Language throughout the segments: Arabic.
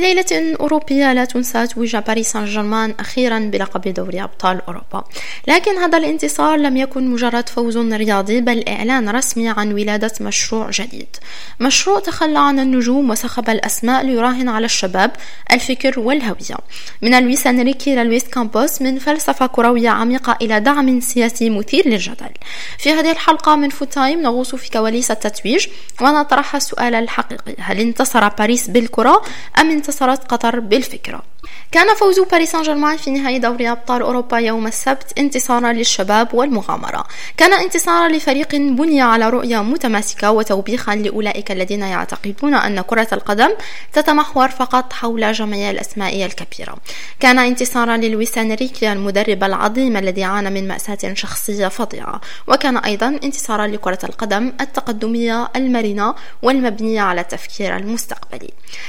ليلة أوروبية لا تنسى توج باريس سان جيرمان أخيرا بلقب دوري أبطال أوروبا، لكن هذا الانتصار لم يكن مجرد فوز رياضي بل إعلان رسمي عن ولادة مشروع جديد، مشروع تخلى عن النجوم وسخب الأسماء ليراهن على الشباب، الفكر والهوية. من لويس إنريكي للويس كامبوس، من فلسفة كروية عميقة إلى دعم سياسي مثير للجدل. في هذه الحلقة من فوت تايم نغوص في كواليس التتويج ونطرح السؤال الحقيقي: هل انتصر باريس بالكرة أم انتصرت قطر بالفكرة؟ كان فوز باريس سان جيرمان في نهائي دوري أبطال أوروبا يوم السبت انتصارا للشباب والمغامرة، كان انتصارا لفريق بني على رؤية متماسكة وتوبيخا لأولئك الذين يعتقدون أن كرة القدم تتمحور فقط حول جميع الأسماء الكبيرة، كان انتصارا للويس إنريكي المدرب العظيم الذي عانى من مأساة شخصية فظيعة، وكان أيضا انتصارا لكرة القدم التقدمية المرنة والمبنية على التفكير المستقبلي،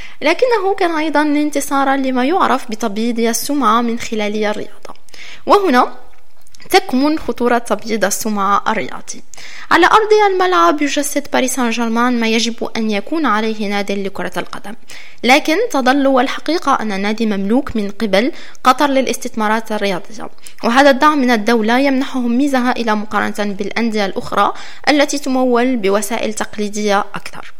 لكنه كان أيضا انتصارا لما يعرف بتبييض السمعة من خلال الرياضة. وهنا تكمن خطورة تبييض السمعة الرياضي. على أرض الملعب يجسد باريس سان جيرمان ما يجب أن يكون عليه نادي لكرة القدم، لكن تظل الحقيقة أن النادي مملوك من قبل قطر للاستثمارات الرياضية، وهذا الدعم من الدولة يمنحهم ميزة هائلة مقارنة بالأندية الأخرى التي تمول بوسائل تقليدية أكثر.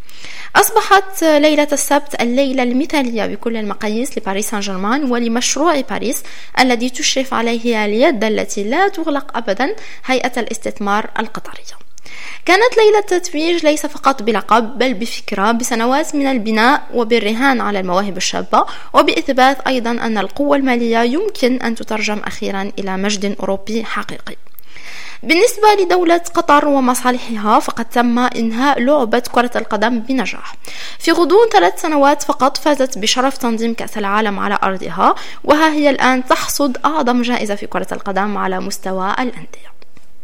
أصبحت ليلة السبت الليلة المثالية بكل المقاييس لباريس سان جيرمان ولمشروع باريس الذي تشرف عليه اليد التي لا تغلق أبدا، هيئة الاستثمار القطرية. كانت ليلة التتويج ليس فقط بلقب بل بفكرة، بسنوات من البناء وبالرهان على المواهب الشابة، وبإثبات أيضا أن القوة المالية يمكن أن تترجم أخيرا إلى مجد أوروبي حقيقي. بالنسبة لدولة قطر ومصالحها، فقد تم إنهاء لعبة كرة القدم بنجاح. في غضون 3 سنوات فقط فازت بشرف تنظيم كأس العالم على أرضها، وها هي الآن تحصد أعظم جائزة في كرة القدم على مستوى الأندية.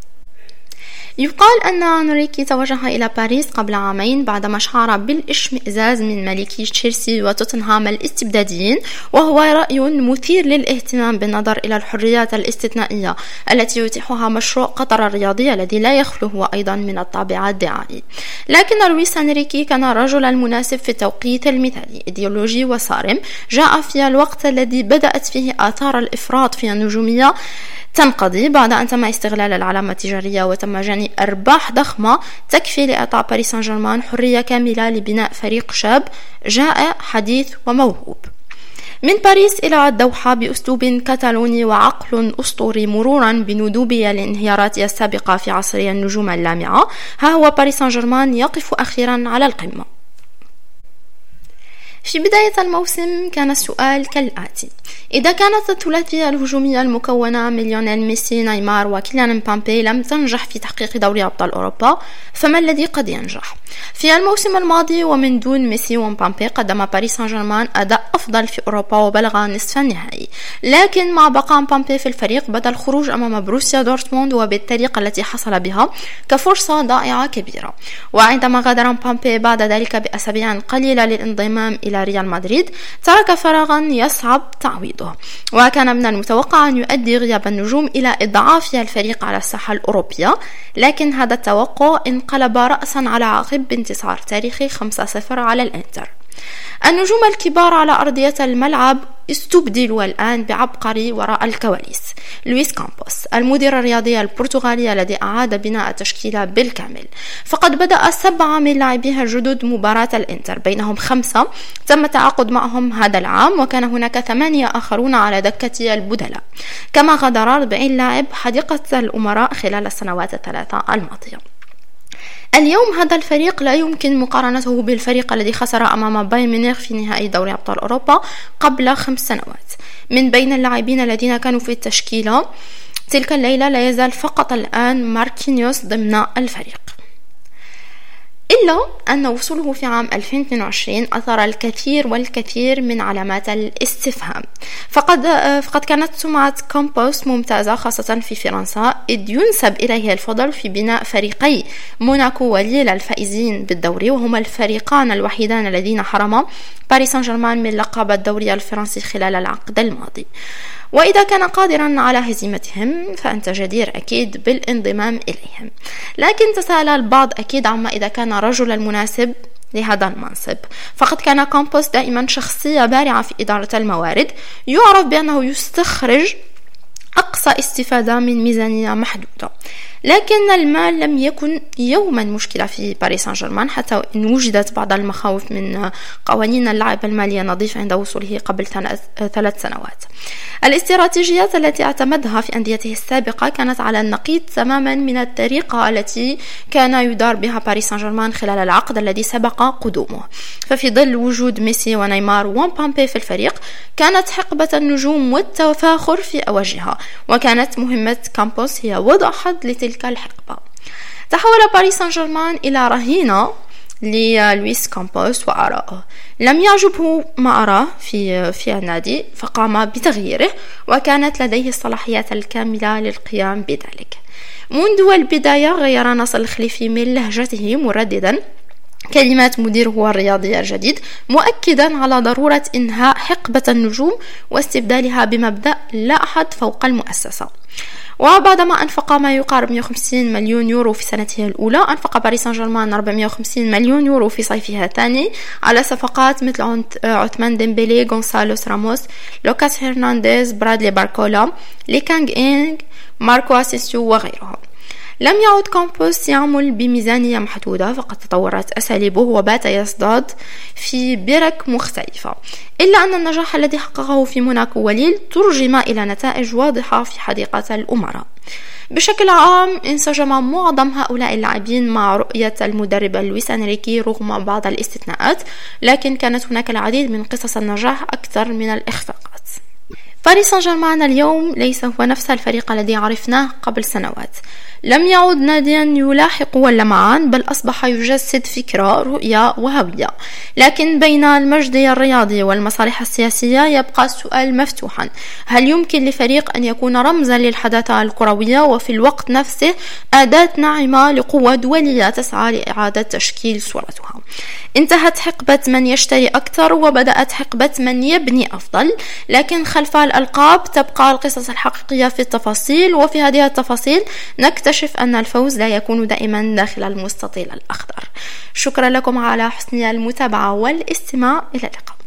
يقال أن إنريكي توجه إلى باريس قبل عامين بعدما شعر بالاشمئزاز من مالكي تشيلسي وتوتنهام الاستبداديين، وهو رأي مثير للاهتمام بالنظر إلى الحريات الاستثنائية التي يتيحها مشروع قطر الرياضي الذي لا يخلو هو أيضا من الطابع الدعائي. لكن لويس إنريكي كان الرجل المناسب في التوقيت المثالي، إيديولوجي وصارم، جاء في الوقت الذي بدأت فيه آثار الإفراط في النجومية تنقضي بعد أن تم استغلال العلامة التجارية وتم جني أرباح ضخمة تكفي لإعطاء باريس سان جيرمان حرية كاملة لبناء فريق شاب جائع حديث وموهوب. من باريس إلى الدوحة بأسلوب كتالوني وعقل أسطوري، مرورا بندوب الانهيارات السابقة في عصر النجوم اللامعة، ها هو باريس سان جيرمان يقف أخيرا على القمة. في بداية الموسم كان السؤال كالآتي: إذا كانت الثلاثية الهجومية المكونة من ليونيل ميسي، نيمار وكيليان مبابي لم تنجح في تحقيق دوري أبطال أوروبا، فما الذي قد ينجح؟ في الموسم الماضي ومن دون ميسي ومبابي قدم باريس سان جيرمان أداء أفضل في أوروبا وبلغ نصف النهائي، لكن مع بقاء مبابي في الفريق بدا الخروج أمام بروسيا دورتموند وبالطريقة التي حصل بها كفرصة ضائعة كبيرة. وعندما غادر مبابي بعد ذلك بأسابيع قليلة للانضمام إلى ريال مدريد ترك فراغا يصعب تعويضه، وكان من المتوقع أن يؤدي غياب النجوم إلى إضعاف الفريق على الساحة الأوروبية، لكن هذا التوقع انقلب رأسا على عقب بانتصار تاريخي 5-0 على الإنتر. النجوم الكبار على أرضية الملعب استبدلوا الآن بعبقري وراء الكواليس، لويس كامبوس المدير الرياضي البرتغالي الذي أعاد بناء التشكيلة بالكامل. فقد بدأ 7 من لاعبيها الجدد مباراة الإنتر، بينهم 5 تم التعاقد معهم هذا العام، وكان هناك 8 آخرون على دكة البدلاء، كما غادر 40 لاعب حديقة الأمراء خلال السنوات ال3 الماضية. اليوم هذا الفريق لا يمكن مقارنته بالفريق الذي خسر أمام بايرن ميونخ في نهائي دوري أبطال أوروبا قبل 5 سنوات. من بين اللاعبين الذين كانوا في التشكيلة تلك الليلة لا يزال فقط الآن ماركينيوس ضمن الفريق، إلا أن وصوله في عام 2022 أثار الكثير والكثير من علامات الاستفهام. فقد كانت سمعة كامبوس ممتازة خاصة في فرنسا، إذ ينسب إليه الفضل في بناء فريقي موناكو وليل الفائزين بالدوري، وهما الفريقان الوحيدان الذين حرما باريس سان جيرمان من لقب الدوري الفرنسي خلال العقد الماضي. وإذا كان قادرا على هزيمتهم فأنت جدير أكيد بالانضمام إليهم. لكن تساءل البعض أكيد عما إذا كان الرجل المناسب لهذا المنصب. فقد كان كامبوس دائما شخصية بارعة في إدارة الموارد، يعرف بأنه يستخرج أقصى استفادة من ميزانية محدودة. لكن المال لم يكن يوما مشكلة في باريس سان جيرمان، حتى إن وجدت بعض المخاوف من قوانين اللعب المالية النظيفة عند وصوله قبل 3 سنوات. الاستراتيجيات التي اعتمدها في أنديته السابقة كانت على النقيض تماما من الطريقة التي كان يدار بها باريس سان جيرمان خلال العقد الذي سبق قدومه. ففي ظل وجود ميسي ونيمار ومبامبي في الفريق، كانت حقبة النجوم والتفاخر في أوجها، وكانت مهمة كامبوس هي وضع حد لتلك الحقبة. تحول باريس سان جيرمان إلى رهينة للويس كامبوس وآرائه. لم يعجبه ما أراه في النادي، فقام بتغييره، وكانت لديه الصلاحيات الكاملة للقيام بذلك. منذ البداية غير ناصر الخليفي من لهجته مرددا كلمات مديره الرياضي الجديد، مؤكدا على ضرورة إنهاء حقبة النجوم واستبدالها بمبدأ لا أحد فوق المؤسسة. وبعدما أنفق ما يقارب 150 مليون يورو في سنته الأولى، أنفق باريس سان جيرمان 450 مليون يورو في صيفها الثاني على صفقات مثل عثمان ديمبélé، غونسالوس راموس، لوكاس هرنانديز، برادلي باركولا، لي كانغ إنغ، ماركو أسينسيو وغيرهم. لم يعد كامبوس يعمل بميزانية محدودة، فقد تطورت أساليبه وبات يصطاد في برك مختلفة، إلا أن النجاح الذي حققه في موناكو وليل ترجم إلى نتائج واضحة في حديقة الأمراء. بشكل عام انسجم معظم هؤلاء اللاعبين مع رؤية المدرب لويس أنريكي رغم بعض الاستثناءات، لكن كانت هناك العديد من قصص النجاح أكثر من الإخفاقات. باريس سان جيرمان اليوم ليس هو نفس الفريق الذي عرفناه قبل سنوات. لم يعد ناديا يلاحق واللمعان، بل أصبح يجسد فكرة، رؤية وهوية. لكن بين المجد الرياضي والمصالح السياسية يبقى السؤال مفتوحا: هل يمكن لفريق أن يكون رمزا للحداثة الكروية وفي الوقت نفسه أداة ناعمة لقوة دولية تسعى لإعادة تشكيل صورتها؟ انتهت حقبة من يشتري أكثر وبدأت حقبة من يبني أفضل، لكن خلف الألقاب تبقى القصص الحقيقية في التفاصيل، وفي هذه التفاصيل نكتشف أن الفوز لا يكون دائما داخل المستطيل الأخضر. شكرا لكم على حسن المتابعة والاستماع، إلى اللقاء.